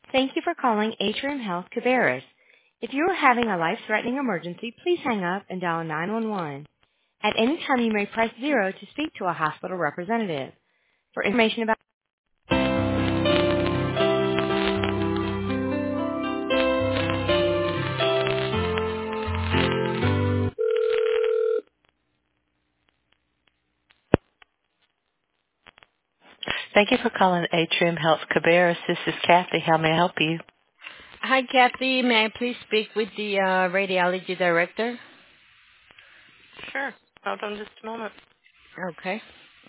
Thank you for calling Atrium Health Cabarrus. If you are having a life-threatening emergency, please hang up and dial 911. At any time, you may press 0 to speak to a hospital representative. For information about Thank you for calling Atrium Health Cabarrus. This is Kathy. How may I help you? Hi, Kathy. May I please speak with the radiology director? Sure. Hold on just a moment. Okay.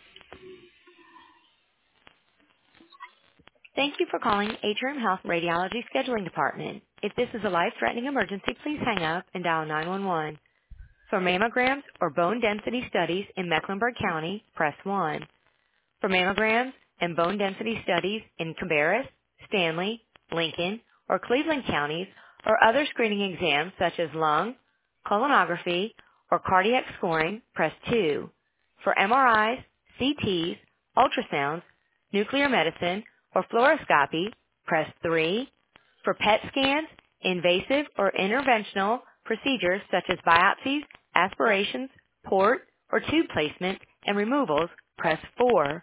Thank you for calling Atrium Health Radiology Scheduling Department. If this is a life-threatening emergency, please hang up and dial 911. For mammograms or bone density studies in Mecklenburg County, press 1. For mammograms and bone density studies in Cabarrus, Stanley, Lincoln, or Cleveland counties, or other screening exams such as lung, colonography, or cardiac scoring, press 2. For MRIs, CTs, ultrasounds, nuclear medicine, or fluoroscopy, press 3. For PET scans, invasive or interventional procedures such as biopsies, aspirations, port or tube placement, and removals, press 4.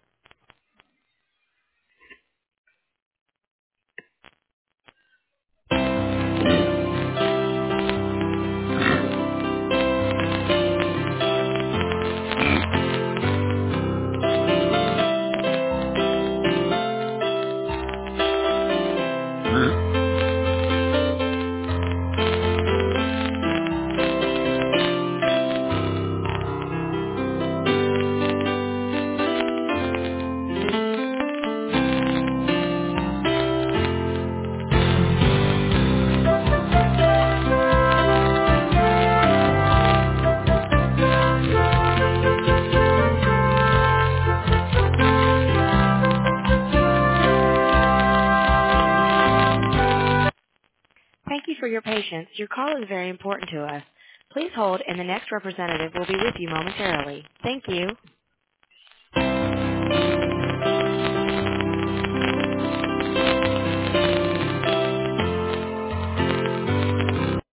Thank you for your patience. Your call is very important to us. Please hold, and the next representative will be with you momentarily. Thank you.